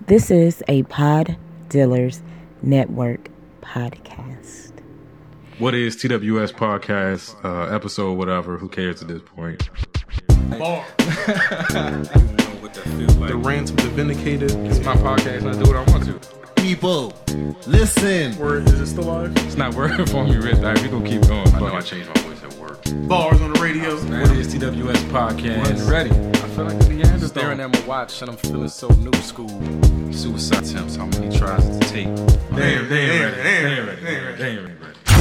This is a Pod Dealers Network podcast. What is TWS podcast, episode, whatever, who cares at this point? Bar. The rants of the vindicated. It's my podcast and I do what I want to. People, listen. Word, is it still live? It's not working for me, Rich. All right, we gonna keep going. I know I changed my voice at work. Bars on the radio. What is TWS podcast? Ready. I feel like the Neanderthal. Staring at my watch and I'm feeling so new school. Suicide attempts, how many tries to take? They ain't ready.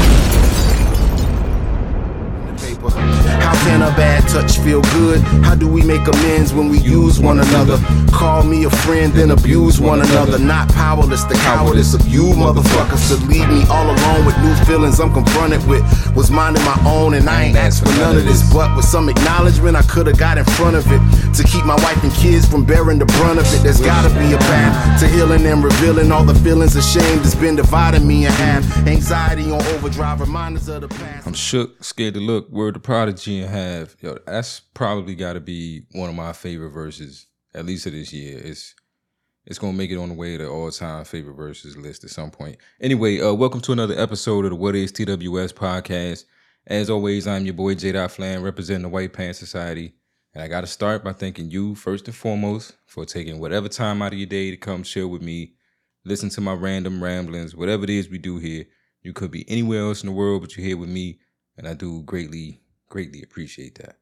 How can a bad touch feel good? How do we make amends when we use one another? Call me a friend, then abuse one another. Not powerless, the cowardice of you motherfuckers to leave me all alone with new feelings I'm confronted with. Was minding my own and I ain't asked for none of this. But with some acknowledgement I could've got in front of it. To keep my wife and kids from bearing the brunt of it. There's gotta be a path to healing and revealing all the feelings of shame that's been dividing me in half. Anxiety on overdrive, reminders of the past. I'm shook, scared to look, word to Prodigy and have. Yo, that's probably gotta be one of my favorite verses, at least of this year. It's gonna make it on the way to the all-time favorite verses list at some point. Anyway, welcome to another episode of the What is TWS podcast. As always, I'm your boy J. Flan, representing the White Pants Society. And I gotta start by thanking you, first and foremost, for taking whatever time out of your day to come chill with me, listen to my random ramblings, whatever it is we do here. You could be anywhere else in the world, but you're here with me, and I do greatly appreciate that.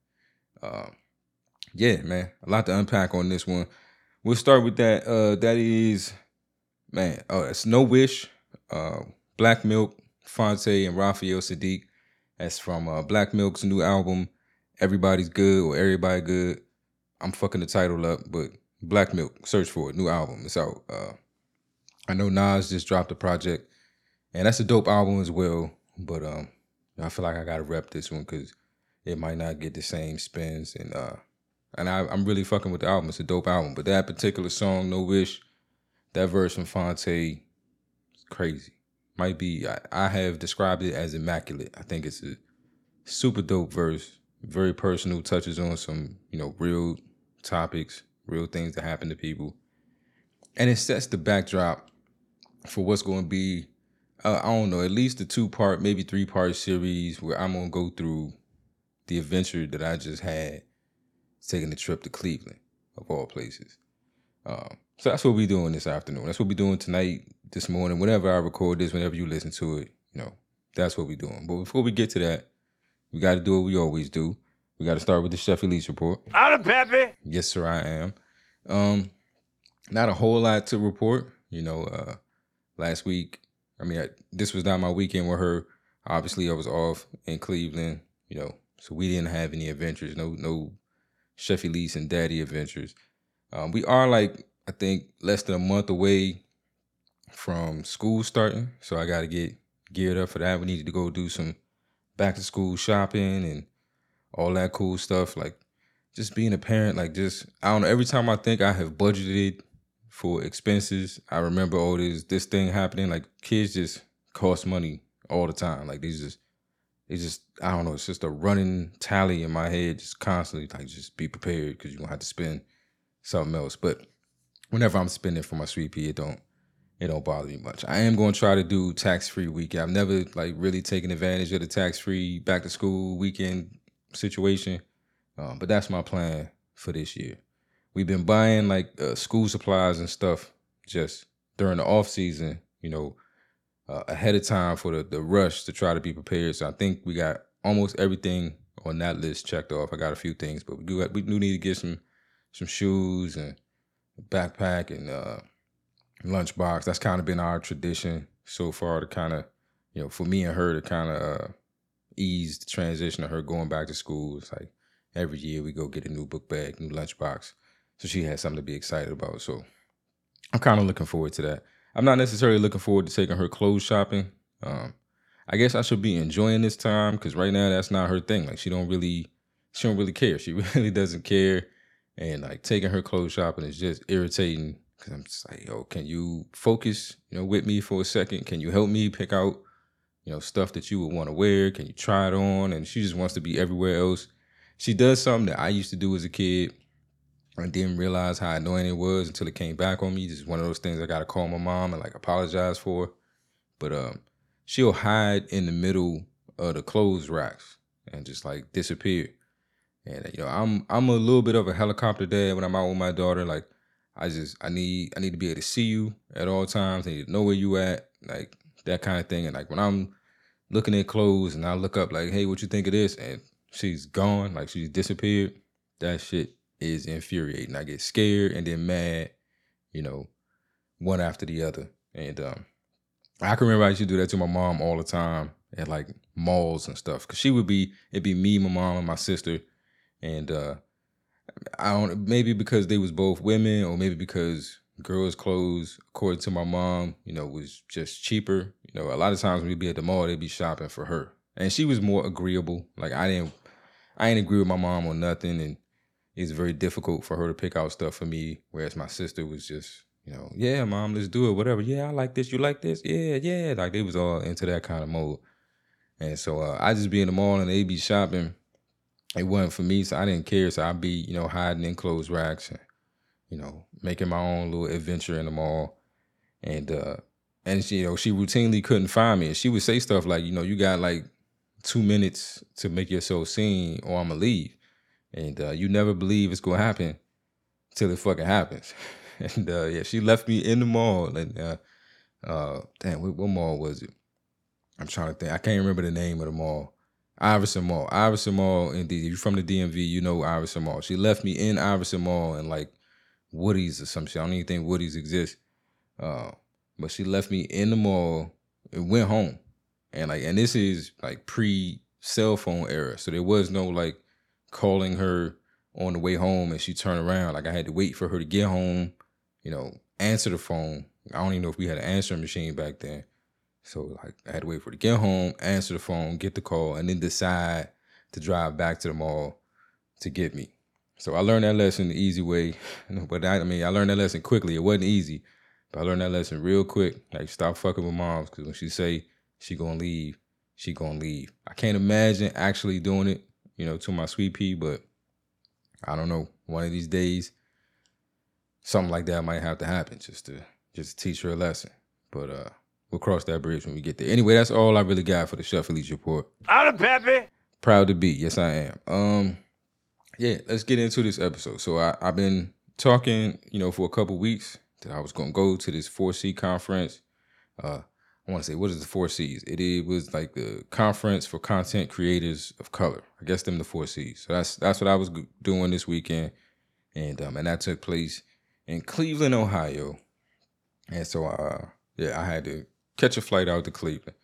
Yeah, man, a lot to unpack on this one. We'll start with that. That is, man, it's No Wish, Black Milk, Fonte, and Raphael Sadiq. That's from Black Milk's new album, Everybody's Good or Everybody Good. I'm fucking the title up, but Black Milk, search for it, new album. It's out. I know Nas just dropped a project, and that's a dope album as well, but I feel like I gotta rep this one because it might not get the same spins, and I'm really fucking with the album. It's a dope album, but that particular song, No Wish, that verse from Fonte, is crazy. Might be, I have described it as immaculate. I think it's a super dope verse, very personal, touches on some, real topics, real things that happen to people. And it sets the backdrop for what's going to be, I don't know, at least a 2-part, maybe 3-part series where I'm going to go through the adventure that I just had taking the trip to Cleveland, of all places. So that's what we're doing this afternoon. That's what we're doing tonight, this morning, whenever I record this, whenever you listen to it, that's what we're doing. But before we get to that, we got to do what we always do. We got to start with the Chef Elise report. I'm Peppy. Yes, sir, I am. Not a whole lot to report. Last week, this was not my weekend with her. Obviously, I was off in Cleveland, so we didn't have any adventures, no Chef Elise and Daddy adventures. We are I think less than a month away from school starting, so I got to get geared up for that. We need to go do some back to school shopping and all that cool stuff. Like just being a parent, I don't know. Every time I think I have budgeted for expenses, I remember this thing happening. Like kids just cost money all the time. Like they just I don't know. It's just a running tally in my head, just constantly. Just be prepared because you're gonna have to spend something else. But whenever I'm spending for my sweet pea, it don't bother me much. I am gonna try to do tax-free weekend. I've never really taken advantage of the tax-free back to school weekend situation, but that's my plan for this year. We've been buying school supplies and stuff just during the off season, ahead of time for the rush to try to be prepared. So I think we got almost everything on that list checked off. I got a few things, but we do need to get some shoes and a backpack and lunchbox. That's kind of been our tradition so far to kind of, for me and her to kind of ease the transition of her going back to school. It's like every year we go get a new book bag, new lunchbox. So she has something to be excited about. So I'm kind of looking forward to that. I'm not necessarily looking forward to taking her clothes shopping. I guess I should be enjoying this time because right now that's not her thing. She don't really care. She really doesn't care. And taking her clothes shopping is just irritating because I'm just like, yo, can you focus, with me for a second? Can you help me pick out, stuff that you would want to wear? Can you try it on? And she just wants to be everywhere else. She does something that I used to do as a kid. I didn't realize how annoying it was until it came back on me. Just one of those things I gotta call my mom and like apologize for. But she'll hide in the middle of the clothes racks and just like disappear. And I'm a little bit of a helicopter dad when I'm out with my daughter. Like I need to be able to see you at all times. I need to know where you at, like that kind of thing. And like when I'm looking at clothes and I look up like, hey, what you think of this? And she's gone, like she's disappeared. That shit is infuriating. I get scared and then mad, one after the other. And I can remember I used to do that to my mom all the time at like malls and stuff. Cause it'd be me, my mom, and my sister. And maybe because they was both women, or maybe because girls' clothes, according to my mom, was just cheaper. A lot of times when we'd be at the mall, they'd be shopping for her. And she was more agreeable. Like I didn't agree with my mom on nothing, and it's very difficult for her to pick out stuff for me. Whereas my sister was just, yeah, mom, let's do it, whatever. Yeah, I like this. You like this? Yeah. Like they was all into that kind of mode. And so I just be in the mall and they'd be shopping. It wasn't for me, so I didn't care. So I'd be, hiding in clothes racks and, making my own little adventure in the mall. And she routinely couldn't find me. And she would say stuff like, you got like 2 minutes to make yourself seen or I'm going to leave. And you never believe it's going to happen till it fucking happens. And she left me in the mall. And damn, what mall was it? I'm trying to think. I can't remember the name of the mall. Iverson Mall, indeed. If you're from the DMV, you know Iverson Mall. She left me in Iverson Mall and like Woody's or some shit. I don't even think Woody's exists. But she left me in the mall and went home. And this is like pre-cell phone era. So there was no like calling her on the way home and she turned around. Like I had to wait for her to get home, answer the phone. I don't even know if we had an answering machine back then. So like I had to wait for her to get home, answer the phone, get the call, and then decide to drive back to the mall to get me. So I learned that lesson the easy way. But I learned that lesson quickly. It wasn't easy, but I learned that lesson real quick. Like stop fucking with moms, because when she say she gonna leave, she gonna leave. I can't imagine actually doing it, to my sweet pea, but I don't know. One of these days, something like that might have to happen just to teach her a lesson. But we'll cross that bridge when we get there. Anyway, that's all I really got for the Chef Elite Report. I'm Peppy. Proud to be. Yes, I am. Yeah, let's get into this episode. So I've been talking, for a couple weeks that I was going to go to this 4C conference. I want to say, what is the 4Cs? It was like the Conference for Content Creators of Color. I guess them the 4Cs. So that's what I was doing this weekend. And that took place in Cleveland, Ohio. And so, I had to catch a flight out to Cleveland.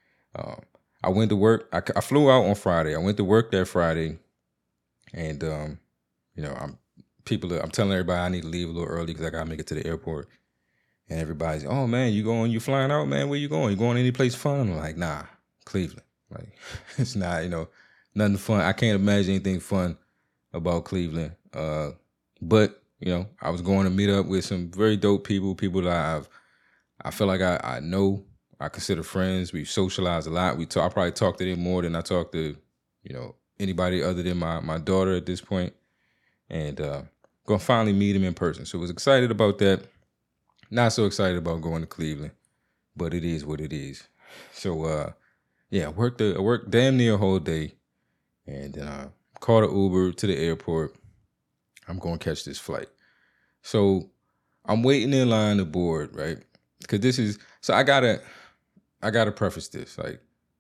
I went to work. I flew out on Friday. I went to work that Friday. And, I'm telling everybody I need to leave a little early because I got to make it to the airport. And everybody's, oh, man, you flying out, man? Where you going? You going any place fun? I'm like, nah, Cleveland. Like, it's not, nothing fun. I can't imagine anything fun about Cleveland. But, I was going to meet up with some very dope people that I feel like I know, I consider friends. We've socialized a lot. I probably talk to them more than I talk to, anybody other than my daughter at this point. And going to finally meet him in person. So I was excited about that. Not so excited about going to Cleveland, but it is what it is. So, I worked damn near a whole day, and called an Uber to the airport. I'm going to catch this flight. So I'm waiting in line to board, right? Because I gotta preface this. Like,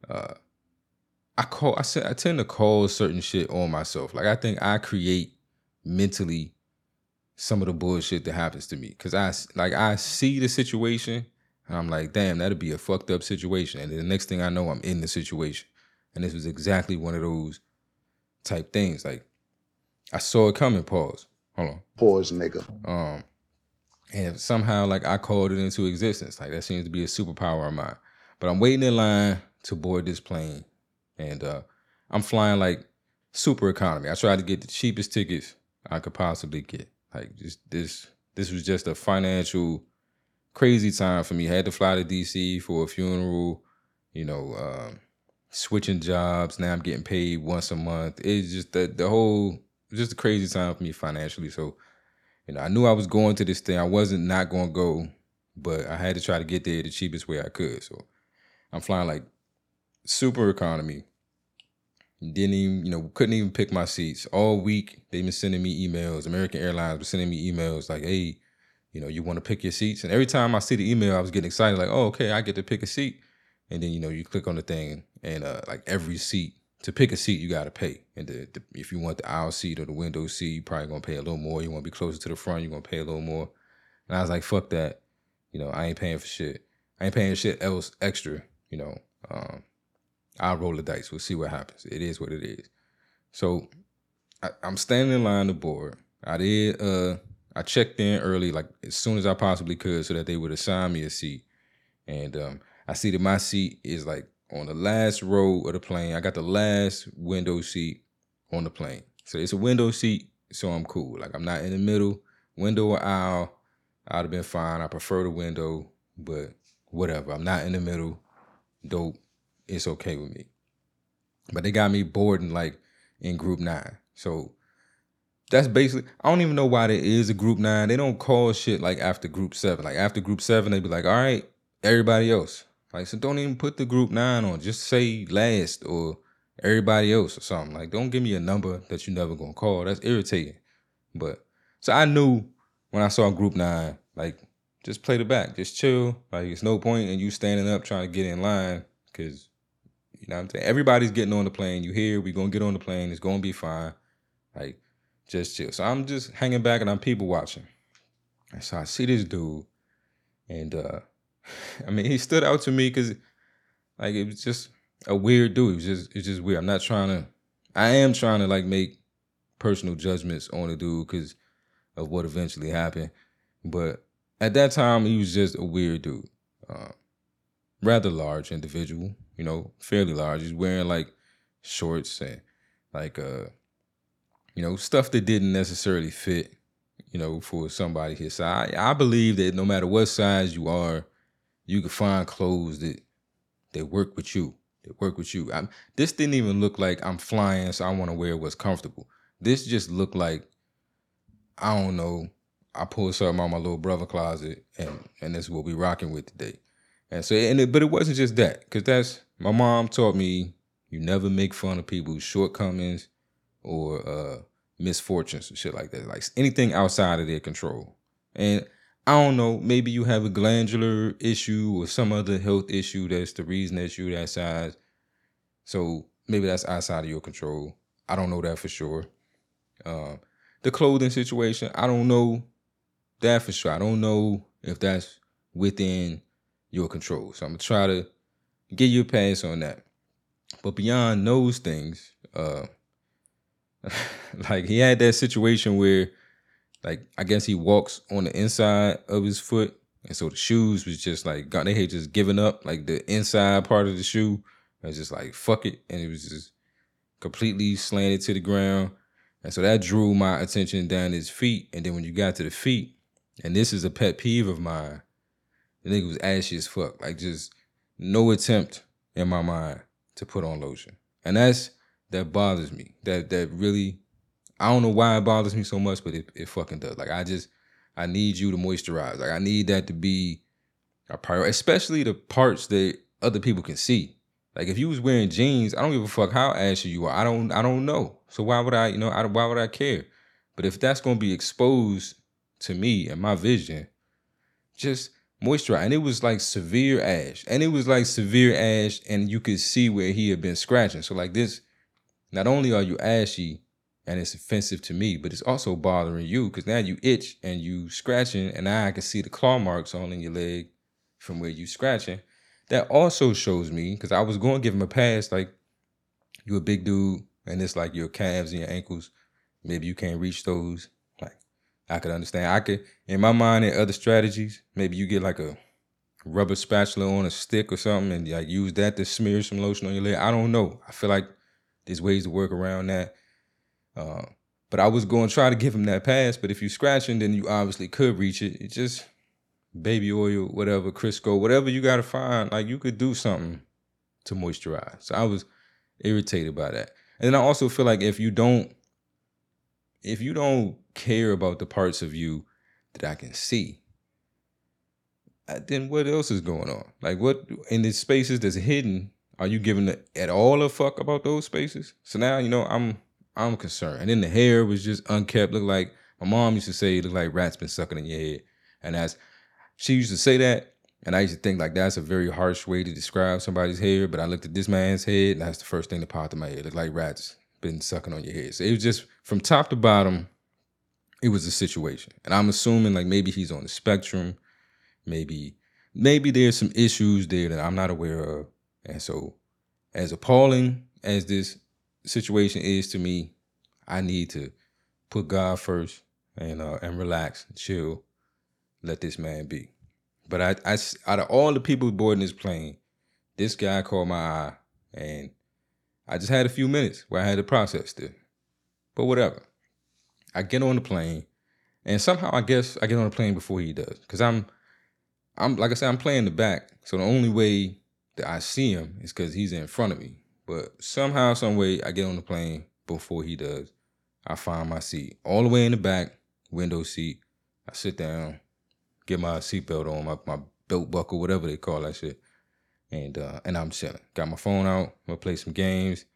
I tend to call certain shit on myself. Like, I think I create mentally some of the bullshit that happens to me. Because I see the situation and I'm like, damn, that'd be a fucked up situation. And then the next thing I know, I'm in the situation. And this was exactly one of those type things. Like, I saw it coming, pause. Hold on. Pause, nigga. And somehow, like, I called it into existence. Like, that seems to be a superpower of mine. But I'm waiting in line to board this plane. And I'm flying, like, super economy. I tried to get the cheapest tickets I could possibly get. Like, this was just a financial crazy time for me. I had to fly to D.C. for a funeral, switching jobs. Now I'm getting paid once a month. It's just just a crazy time for me financially. So I knew I was going to this thing. I wasn't not going to go, but I had to try to get there the cheapest way I could. So I'm flying like super economy. Didn't even, couldn't even pick my seats. All week, they've been sending me emails. American Airlines was sending me emails like, hey, you want to pick your seats? And every time I see the email, I was getting excited, like, oh, okay, I get to pick a seat. And then, you click on the thing, and like every seat, to pick a seat, you got to pay. And if you want the aisle seat or the window seat, you're probably going to pay a little more. You want to be closer to the front, you're going to pay a little more. And I was like, fuck that. I ain't paying for shit. I ain't paying shit else extra, I'll roll the dice. We'll see what happens. It is what it is. So I'm standing in line to board. I checked in early, like as soon as I possibly could, so that they would assign me a seat. And I see that my seat is like on the last row of the plane. I got the last window seat on the plane. So it's a window seat, so I'm cool. Like I'm not in the middle, window or aisle. I'd have been fine. I prefer the window, but whatever. I'm not in the middle. Dope. It's okay with me. But they got me boarding like in group 9. So that's basically, I don't even know why there is a group 9. They don't call shit like after group 7. Like after group 7, they be like, all right, everybody else. Like, so don't even put the group 9 on. Just say last or everybody else or something. Like, don't give me a number that you never gonna call. That's irritating. But so I knew when I saw group 9, like, just play the back. Just chill. Like, it's no point in you standing up trying to get in line because, you know what I'm saying? Everybody's getting on the plane. You here, we gonna get on the plane. It's gonna be fine. Like, just chill. So I'm just hanging back and I'm people watching. And so I see this dude. And, I mean, he stood out to me because, like, it was just a weird dude. It's just weird. I am trying to, like, make personal judgments on the dude because of what eventually happened. But at that time, he was just a weird dude. Rather large individual, fairly large. He's wearing, like, shorts and, like, stuff that didn't necessarily fit, for somebody his size. I believe that no matter what size you are, you can find clothes that work with you. This didn't even look like I'm flying, so I want to wear what's comfortable. This just looked like, I don't know, I pulled something out of my little brother closet, and that's what we rocking with today. And so, but it wasn't just that, because my mom taught me, you never make fun of people's shortcomings or misfortunes and shit like that. Like anything outside of their control. And I don't know, maybe you have a glandular issue or some other health issue that's the reason that you're that size. So maybe that's outside of your control. I don't know that for sure. The clothing situation, I don't know that for sure. I don't know if that's within your control. So I'm going to try to give you a pass on that. But beyond those things, like he had that situation where, like, I guess he walks on the inside of his foot. And so the shoes was just like, they had just given up, like the inside part of the shoe. I was just like, fuck it. And it was just completely slanted to the ground. And so that drew my attention down his feet. And then when you got to the feet, and this is a pet peeve of mine, the nigga was ashy as fuck. Like just no attempt in my mind to put on lotion. And that bothers me. That really, I don't know why it bothers me so much, but it fucking does. Like I need you to moisturize. Like I need that to be a priority, especially the parts that other people can see. Like if you was wearing jeans, I don't give a fuck how ashy you are. I don't know. So why would why would I care? But if that's gonna be exposed to me and my vision, just moisturize. And it was like severe ash. And you could see where he had been scratching. So like this, not only are you ashy and it's offensive to me, but it's also bothering you because now you itch and you scratching and now I can see the claw marks on in your leg from where you scratching. That also shows me, because I was going to give him a pass, like, you a big dude, and it's like your calves and your ankles, maybe you can't reach those. Like, I could understand. In my mind, and other strategies, maybe you get like a rubber spatula on a stick or something and like use that to smear some lotion on your leg. I don't know. I feel like there's ways to work around that. But I was going to try to give him that pass, but if you're scratching, then you obviously could reach it. It just... baby oil, whatever, Crisco, whatever you got to find, like you could do something to moisturize. So I was irritated by that. And then I also feel like if if you don't care about the parts of you that I can see, then what else is going on? Like, what in the spaces that's hidden, are you giving at all a fuck about those spaces? So now, I'm concerned. And then the hair was just unkept. Looked like, my mom used to say, it looked like rats been sucking in your head. And she used to say that, and I used to think like that's a very harsh way to describe somebody's hair. But I looked at this man's head, and that's the first thing that popped in my head. It looked like rats been sucking on your head. So it was just from top to bottom, it was a situation. And I'm assuming like maybe he's on the spectrum. Maybe there's some issues there that I'm not aware of. And so as appalling as this situation is to me, I need to put God first and relax, chill, let this man be. But I out of all the people boarding this plane, this guy caught my eye, and I just had a few minutes where I had to process this. But whatever. I get on the plane, and somehow I guess I get on the plane before he does. Because I'm like I said, I'm playing the back. So the only way that I see him is because he's in front of me. But somehow, some way, I get on the plane before he does. I find my seat all the way in the back, window seat. I sit down, get my seatbelt on, my belt buckle, whatever they call that shit. And I'm chilling. Got my phone out. I'm going to play some games.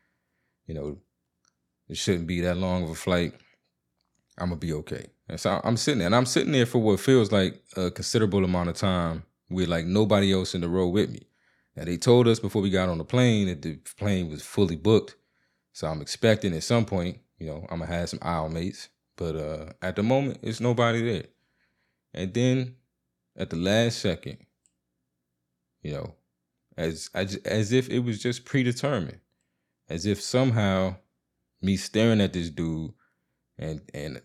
It shouldn't be that long of a flight. I'm going to be okay. And so I'm sitting there. And I'm sitting there for what feels like a considerable amount of time with like nobody else in the row with me. Now, they told us before we got on the plane that the plane was fully booked. So I'm expecting at some point, I'm going to have some aisle mates. But at the moment, it's nobody there. And then at the last second, as if it was just predetermined, as if somehow me staring at this dude and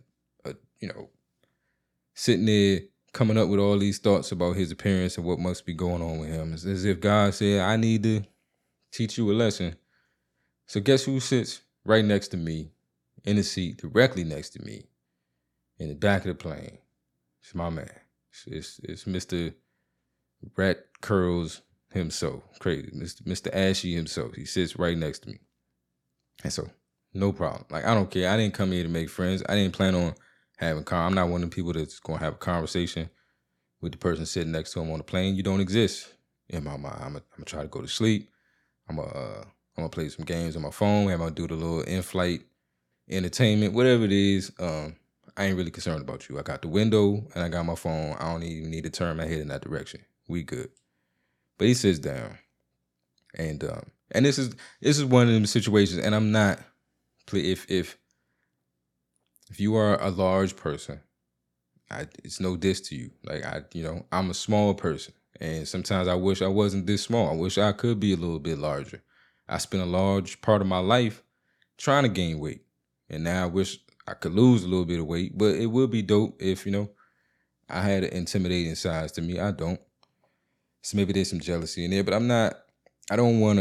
sitting there coming up with all these thoughts about his appearance and what must be going on with him. It's as if God said, I need to teach you a lesson. So guess who sits right next to me in the seat directly next to me in the back of the plane? It's my man. It's Mr. Rat Curls himself. Crazy. Mr. Ashy himself. He sits right next to me. And so, no problem. Like, I don't care. I didn't come here to make friends. I didn't plan on having I'm not one of the people that's going to have a conversation with the person sitting next to him on the plane. You don't exist in my mind. I'm going to try to go to sleep. I'm going to play some games on my phone. I'm going to do the little in-flight entertainment, whatever it is. I ain't really concerned about you. I got the window and I got my phone. I don't even need to turn my head in that direction. We good. But he sits down, and this is one of them situations. And I'm not. If you are a large person, it's no diss to you. Like I'm a small person, and sometimes I wish I wasn't this small. I wish I could be a little bit larger. I spent a large part of my life trying to gain weight, and now I wish I could lose a little bit of weight. But it would be dope if I had an intimidating size to me. I don't. So maybe there's some jealousy in there, but I don't want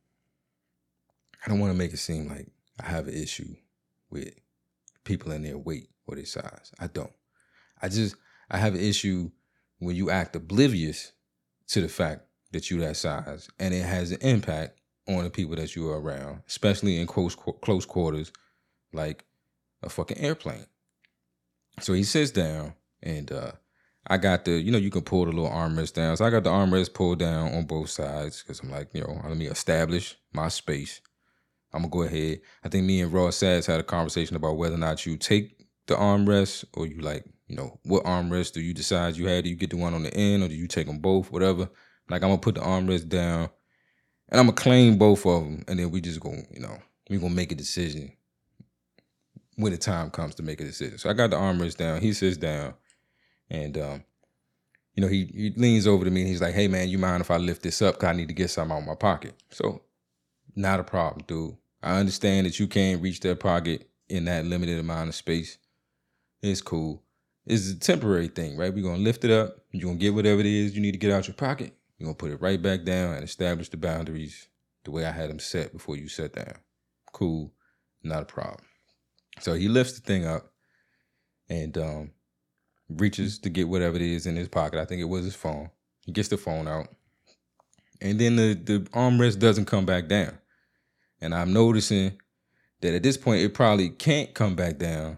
to make it seem like I have an issue with people in their weight or their size. I don't. I have an issue when you act oblivious to the fact that you're that size, and it has an impact on the people that you are around, especially in close quarters, like a fucking airplane. So he sits down, and I got the, you can pull the little armrest down. So I got the armrest pulled down on both sides because I'm like, let me establish my space. I'm going to go ahead. I think me and Ross Sads had a conversation about whether or not you take the armrest or you what armrest do you decide you had? Do you get the one on the end or do you take them both? Whatever. Like, I'm going to put the armrest down and I'm going to claim both of them. And then we just going to, we're going to make a decision when the time comes to make a decision. So I got the armrest down. He sits down. And, he leans over to me and he's like, hey, man, you mind if I lift this up? Because I need to get something out of my pocket. So, not a problem, dude. I understand that you can't reach that pocket in that limited amount of space. It's cool. It's a temporary thing, right? We're going to lift it up. You're going to get whatever it is you need to get out your pocket. You're going to put it right back down and establish the boundaries the way I had them set before you sat down. Cool. Not a problem. So he lifts the thing up and reaches to get whatever it is in his pocket. I think it was his phone. He gets the phone out. And then the armrest doesn't come back down. And I'm noticing that at this point, it probably can't come back down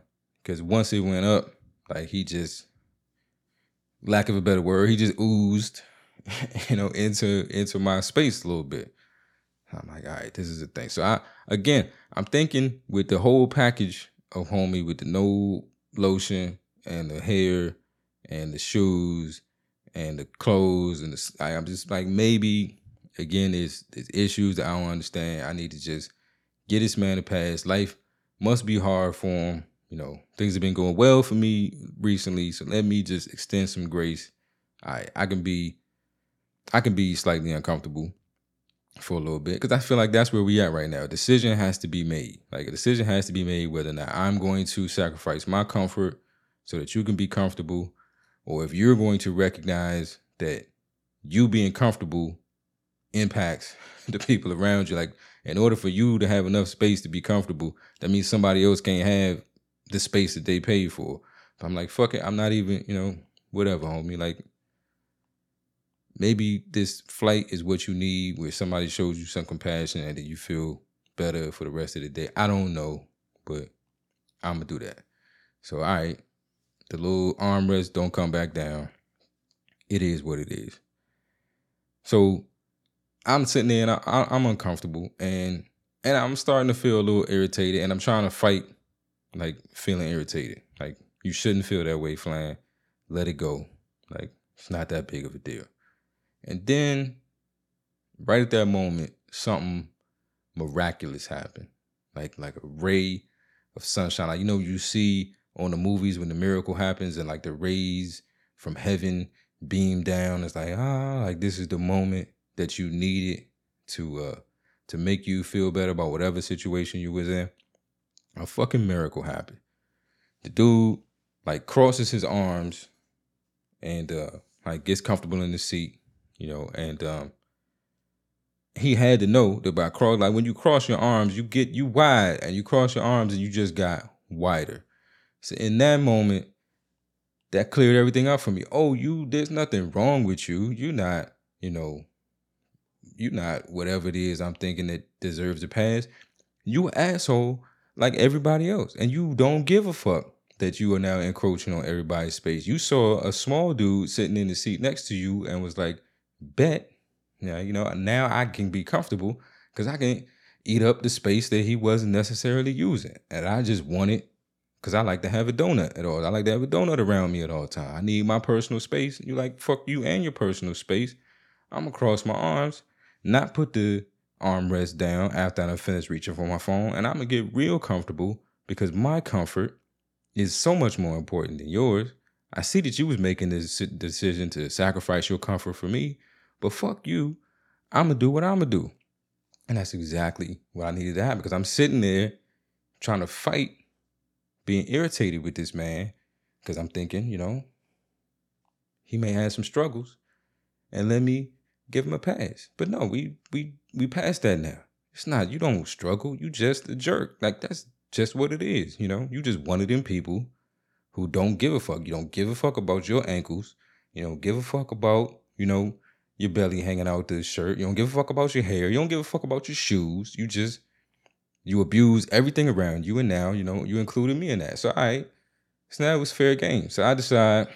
Because once it went up, like he just, lack of a better word, he just oozed, into my space a little bit. I'm like, all right, this is the thing. So I'm thinking with the whole package of homie, with the no lotion and the hair and the shoes and the clothes and I'm just like, maybe again, there's issues that I don't understand. I need to just get this man a pass. Life must be hard for him. Things have been going well for me recently, so let me just extend some grace. I can be slightly uncomfortable for a little bit because I feel like that's where we at right now. A decision has to be made. Like a decision has to be made whether or not I'm going to sacrifice my comfort so that you can be comfortable, or if you're going to recognize that you being comfortable impacts the people around you. Like in order for you to have enough space to be comfortable, that means somebody else can't have the space that they paid for. But I'm like, fuck it, I'm not even, whatever, homie. Like, maybe this flight is what you need, where somebody shows you some compassion and then you feel better for the rest of the day. I don't know, but I'm going to do that. So, all right, the little armrest don't come back down. It is what it is. So I'm sitting there and I'm uncomfortable and I'm starting to feel a little irritated, and I'm trying to fight like feeling irritated. Like, you shouldn't feel that way, Flan. Let it go. Like, it's not that big of a deal. And then right at that moment, something miraculous happened. Like a ray of sunshine. Like, you see on the movies when the miracle happens and like the rays from heaven beam down. It's like, like this is the moment that you needed to make you feel better about whatever situation you was in. A fucking miracle happened. The dude like crosses his arms and like gets comfortable in the seat, and he had to know that by cross, like when you cross your arms, you wide, and you cross your arms and you just got wider. So in that moment, that cleared everything up for me. Oh, there's nothing wrong with you. You're not, you're not whatever it is I'm thinking that deserves a pass. You an asshole like everybody else. And you don't give a fuck that you are now encroaching on everybody's space. You saw a small dude sitting in the seat next to you and was like, bet, now I can be comfortable because I can eat up the space that he wasn't necessarily using. And I just want it because I like to have a donut at all. I like to have a donut around me at all times. I need my personal space. You like, fuck you and your personal space. I'm going to cross my arms, not put the armrest down after I finished reaching for my phone, and I'm going to get real comfortable because my comfort is so much more important than yours. I see that you was making this decision to sacrifice your comfort for me, but fuck you. I'm going to do what I'm going to do. And that's exactly what I needed to happen because I'm sitting there trying to fight being irritated with this man because I'm thinking, he may have some struggles and let me give him a pass. But no, we passed that now. It's not, you don't struggle. You just a jerk. Like, that's just what it is. You just one of them people who don't give a fuck. You don't give a fuck about your ankles. You don't give a fuck about, your belly hanging out the shirt. You don't give a fuck about your hair. You don't give a fuck about your shoes. You abuse everything around you. And now, you included me in that. So, all right. So now it was fair game. So I decide,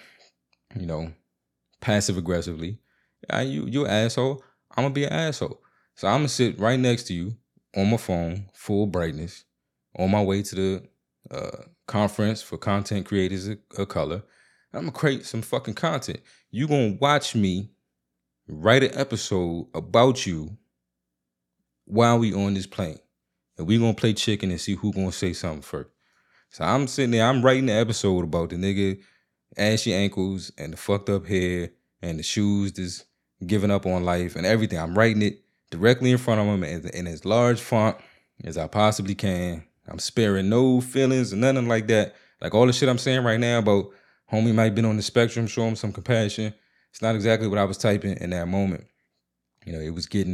passive aggressively, you're an asshole. I'm going to be an asshole. So I'm going to sit right next to you on my phone, full brightness, on my way to the conference for content creators of color. I'm going to create some fucking content. You going to watch me write an episode about you while we on this plane. And we going to play chicken and see who going to say something first. So I'm sitting there, I'm writing the episode about the nigga ashy ankles and the fucked up hair and the shoes that's giving up on life and everything. I'm writing it directly in front of him in as large font as I possibly can. I'm sparing no feelings or nothing like that. Like all the shit I'm saying right now about homie might have been on the spectrum, show him some compassion. It's not exactly what I was typing in that moment. It was getting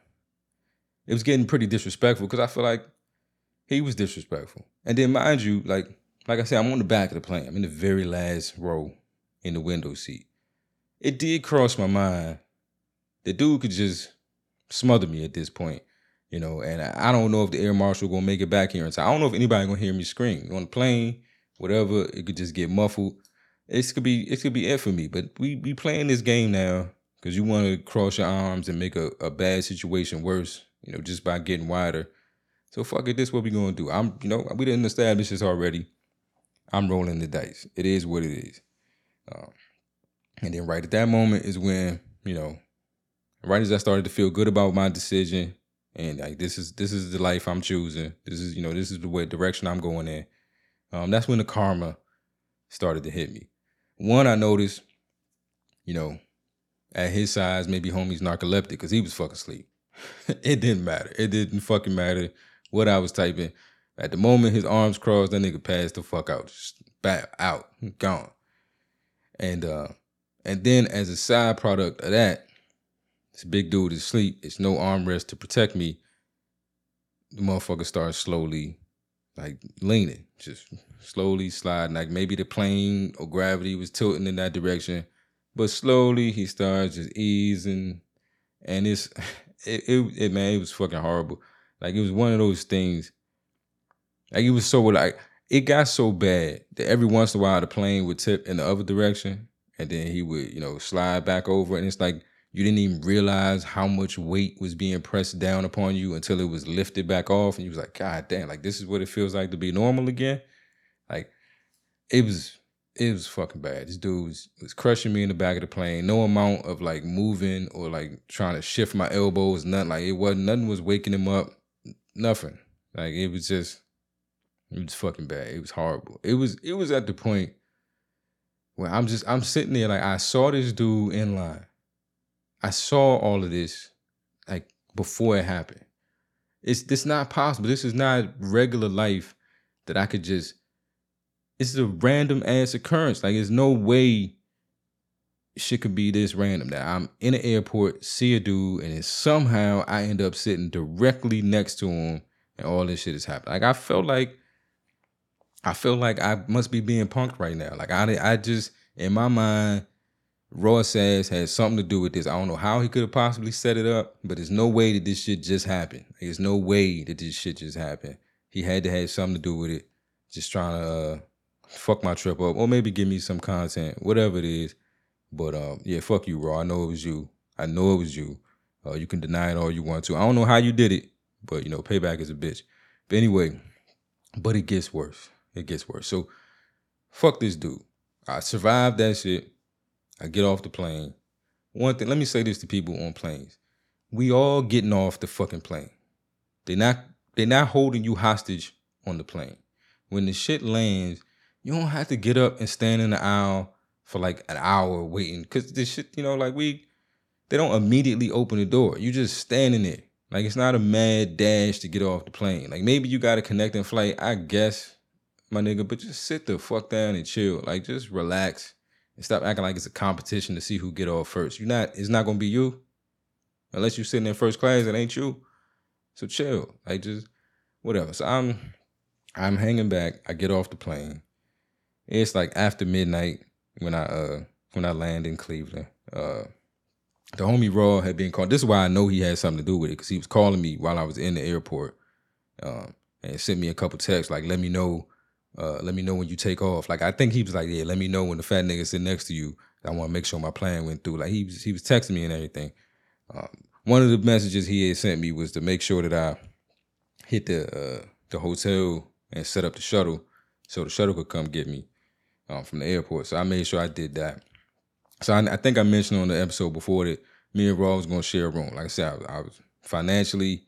pretty disrespectful because I feel like he was disrespectful. And then mind you, like I said, I'm on the back of the plane. I'm in the very last row in the window seat. It did cross my mind that dude could just smother me at this point, and I don't know if the air marshal gonna make it back here in time. I don't know if anybody gonna hear me scream. On the plane, whatever. It could just get muffled. It could be it for me. But we playing this game now because you want to cross your arms and make a bad situation worse, just by getting wider. So fuck it, this is what we gonna do. We didn't establish this already. I'm rolling the dice. It is what it is. And then right at that moment is when, right as I started to feel good about my decision, and like this is the life I'm choosing. This is the way direction I'm going in. That's when the karma started to hit me. One, I noticed, at his size, maybe homie's narcoleptic because he was fucking asleep. It didn't matter. It didn't fucking matter what I was typing. At the moment his arms crossed, that nigga passed the fuck out. Just back out, gone. And then as a side product of that, this big dude is asleep. It's no armrest to protect me. The motherfucker starts slowly, like, leaning, just slowly sliding. Like maybe the plane or gravity was tilting in that direction, but slowly he starts just easing. And it was fucking horrible. Like, it was one of those things. Like, it was so, like, it got so bad that every once in a while the plane would tip in the other direction, and then he would, slide back over. And it's like you didn't even realize how much weight was being pressed down upon you until it was lifted back off. And you was like, God damn, like, this is what it feels like to be normal again. Like, it was fucking bad. This dude was crushing me in the back of the plane. No amount of, like, moving or, like, trying to shift my elbows, nothing. Like, nothing was waking him up. Nothing. Like, it was fucking bad. It was horrible. It was at the point where I'm sitting there, like, I saw this dude in line. I saw all of this, like, before it happened. It's not possible. This is not regular life that I could just, it's a random ass occurrence. Like, there's no way shit could be this random that I'm in an airport, see a dude, and then somehow I end up sitting directly next to him and all this shit is happening. Like, I feel like I must be being punked right now. Like, I just, in my mind, Ross ass had something to do with this. I don't know how he could have possibly set it up, but there's no way that this shit just happened. Like, there's no way that this shit just happened. He had to have something to do with it. Just trying to fuck my trip up, or maybe give me some content, whatever it is. But yeah, fuck you, Raw. I know it was you. You can deny it all you want to. I don't know how you did it, but payback is a bitch. But anyway, but it gets worse. It gets worse. So fuck this dude. I survived that shit. I get off the plane. One thing, let me say this to people on planes. We all getting off the fucking plane. They're not holding you hostage on the plane. When the shit lands, you don't have to get up and stand in the aisle for like an hour waiting. Because this shit, they don't immediately open the door. You just standing there. Like, it's not a mad dash to get off the plane. Like, maybe you got a connecting flight, I guess, my nigga, but just sit the fuck down and chill. Like, just relax and stop acting like it's a competition to see who get off first. It's not gonna be you. Unless you're sitting in first class, it ain't you. So chill. Like, just whatever. So I'm hanging back. I get off the plane. It's like after midnight when I land in Cleveland. The homie Raw had been called. This is why I know he had something to do with it, because he was calling me while I was in the airport, and sent me a couple texts like, let me know when you take off. Like, I think he was like, yeah, let me know when the fat nigga sit next to you. I want to make sure my plan went through. Like, he was texting me and everything. One of the messages he had sent me was to make sure that I hit the hotel and set up the shuttle so the shuttle could come get me from the airport. So I made sure I did that. So I think I mentioned on the episode before that me and Raw was going to share a room. Like I said, I was financially,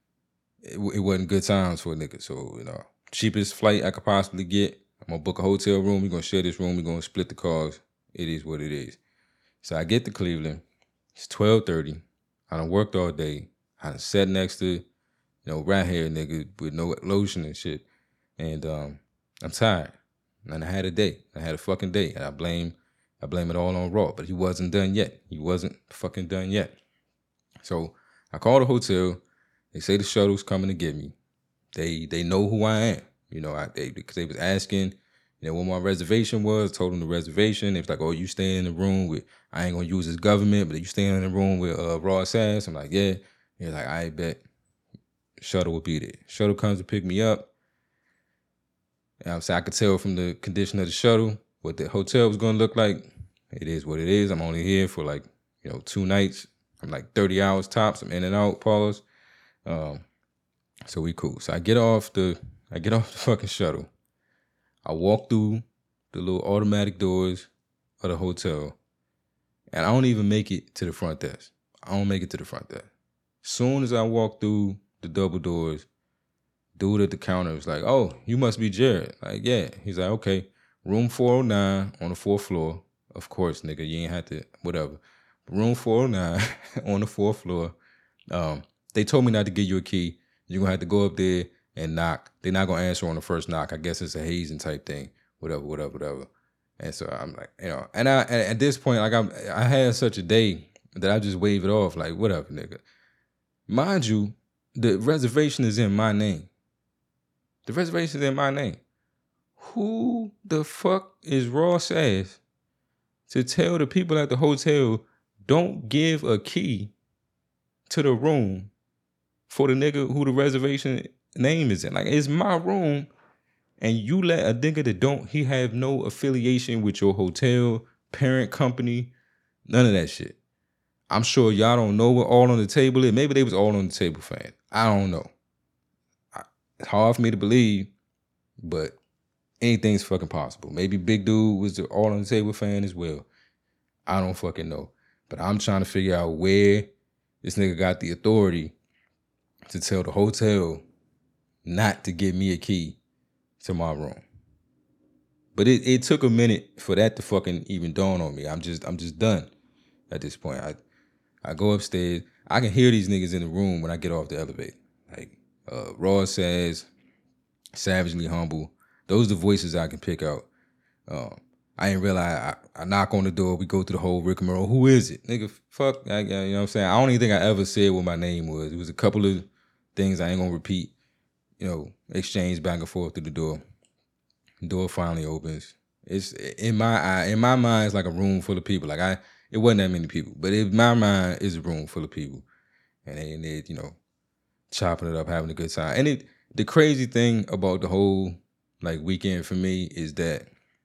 it wasn't good times for a nigga. So, cheapest flight I could possibly get, I'm going to book a hotel room. We're going to share this room. We're going to split the cost. It is what it is. So I get to Cleveland. It's 12:30. I done worked all day. I done sat next to, rat hair nigga with no lotion and shit. And I'm tired. And I had a day. I had a fucking day. And I blame it all on Raw. But he wasn't done yet. He wasn't fucking done yet. So I called the hotel. They say the shuttle's coming to get me. They know who I am. Because they was asking, what my reservation was. Told them the reservation. They was like, oh, you staying in the room with, I ain't gonna use his government, but you staying in the room with Raw Sass? I'm like, yeah. They're like, I bet. Shuttle will be there. Shuttle comes to pick me up. So I could tell from the condition of the shuttle what the hotel was going to look like. It is what it is. I'm only here for 2 nights. I'm 30 hours tops. I'm in and out, pause. So we cool. So I get off the fucking shuttle. I walk through the little automatic doors of the hotel, and I don't even make it to the front desk. I don't make it to the front desk. Soon as I walk through the double doors, dude at the counter was like, "Oh, you must be Jared." Like, yeah. He's like, "Okay, room 409 on the 4th floor." Of course, nigga, you ain't have to, whatever. Room 409 on the 4th floor. They told me not to give you a key. You're going to have to go up there and knock. They're not going to answer on the first knock. I guess it's a hazing type thing. Whatever. And so I'm like, and at this point, I had such a day that I just wave it off like, whatever, nigga. Mind you, the reservation is in my name. The reservation is in my name. Who the fuck is Ross ass to tell the people at the hotel don't give a key to the room for the nigga who the reservation name is in? Like, it's my room, and you let a nigga that he have no affiliation with your hotel, parent company, none of that shit. I'm sure y'all don't know what All on the Table is. Maybe they was All on the Table fan. I don't know. It's hard for me to believe, but anything's fucking possible. Maybe Big Dude was the All on the Table fan as well. I don't fucking know. But I'm trying to figure out where this nigga got the authority to tell the hotel not to give me a key to my room. But it took a minute for that to fucking even dawn on me. I'm just done at this point. I go upstairs. I can hear these niggas in the room when I get off the elevator. Like, Ross says, savagely humble. Those are the voices I can pick out. I didn't realize. I knock on the door. We go through the whole rigmarole. Who is it? Nigga, fuck. You know what I'm saying? I don't even think I ever said what my name was. It was a couple of things I ain't gonna repeat. Exchange back and forth through the door. The door finally opens. It's in my mind, it's like a room full of people. Like it wasn't that many people, but in my mind, it's a room full of people, and they chopping it up, having a good time. And the crazy thing about the whole weekend for me is that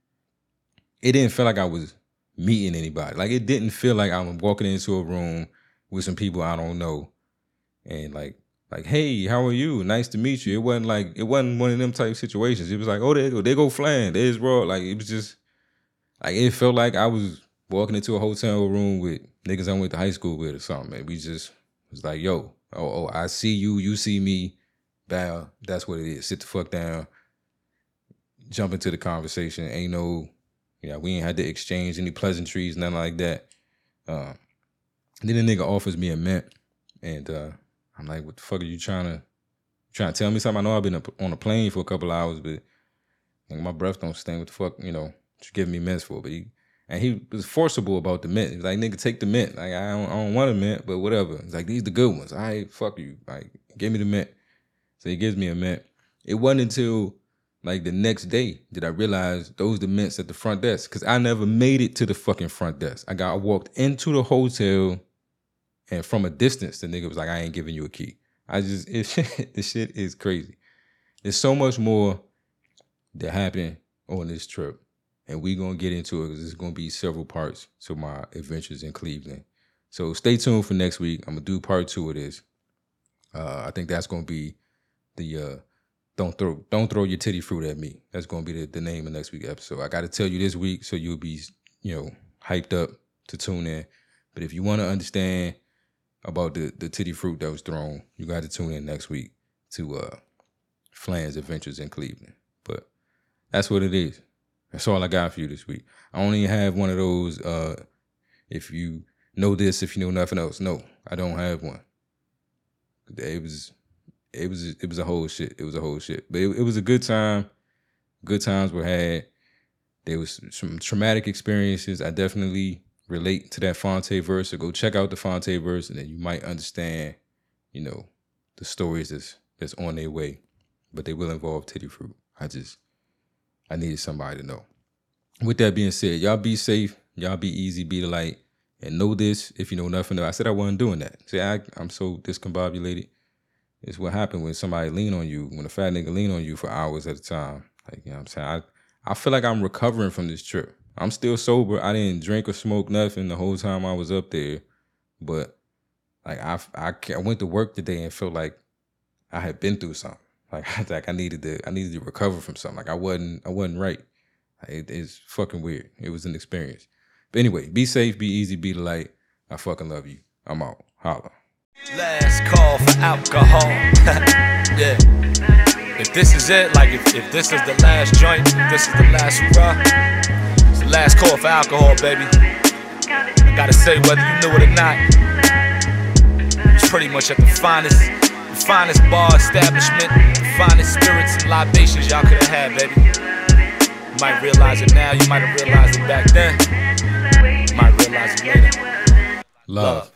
it didn't feel like I was meeting anybody. Like, it didn't feel like I was walking into a room with some people I don't know, and like, hey, how are you? Nice to meet you. It wasn't one of them type situations. It was like, oh, they go flying. There's Raw. Like, it was just it felt like I was walking into a hotel room with niggas I went to high school with or something. And we just was like, yo, oh, I see you, you see me. Bow. That's what it is. Sit the fuck down. Jump into the conversation. Ain't no, we ain't had to exchange any pleasantries, nothing like that. Then the nigga offers me a mint, and I'm like, what the fuck are you trying to tell me something? I know I've been on a plane for a couple hours, but my breath don't stink. What the fuck, what you giving me mints for? But he was forcible about the mint. He was like, nigga, take the mint. Like, I don't want a mint, but whatever. He's like, these the good ones. All right, fuck you. Like, give me the mint. So he gives me a mint. It wasn't until the next day that I realized those the mints at the front desk, because I never made it to the fucking front desk. I walked into the hotel, and from a distance, the nigga was like, I ain't giving you a key. This shit is crazy. There's so much more that happened on this trip, and we gonna get into it because there's gonna be several parts to my adventures in Cleveland. So stay tuned for next week. I'm gonna do part 2 of this. I think that's gonna be the don't throw your titty fruit at me. That's gonna be the name of next week's episode. I got to tell you this week so you'll be hyped up to tune in. But if you want to understand about the titty fruit that was thrown, you got to tune in next week to Flan's Adventures in Cleveland. But that's what it is. That's all I got for you this week. I only have one of those, if you know this, if you know nothing else. No, I don't have one. It was a whole shit. It was a whole shit. But it was a good time. Good times were had. There was some traumatic experiences. I definitely relate to that Fonte verse. So go check out the Fonte verse, and then you might understand, the stories that's on their way. But they will involve titty fruit. I needed somebody to know. With that being said, y'all be safe. Y'all be easy, be the light. And know this, if you know nothing else. I said I wasn't doing that. See, I'm so discombobulated. It's what happened when somebody lean on you, when a fat nigga lean on you for hours at a time. Like, you know what I'm saying? I feel like I'm recovering from this trip. I'm still sober. I didn't drink or smoke nothing the whole time I was up there. But like I went to work today and felt like I had been through something. Like I needed to recover from something. Like I wasn't right. It's fucking weird. It was an experience. But anyway, be safe, be easy, be the light. I fucking love you. I'm out. Holla. Last call for alcohol. Yeah. If this is it, like if this is the last joint, if this is the last hurrah, it's the last call for alcohol, baby. I gotta say, whether you knew it or not, it's pretty much at the finest bar establishment, the finest spirits and libations y'all could have had, baby. You might realize it now, you might have realized it back then. You might realize it later. Love.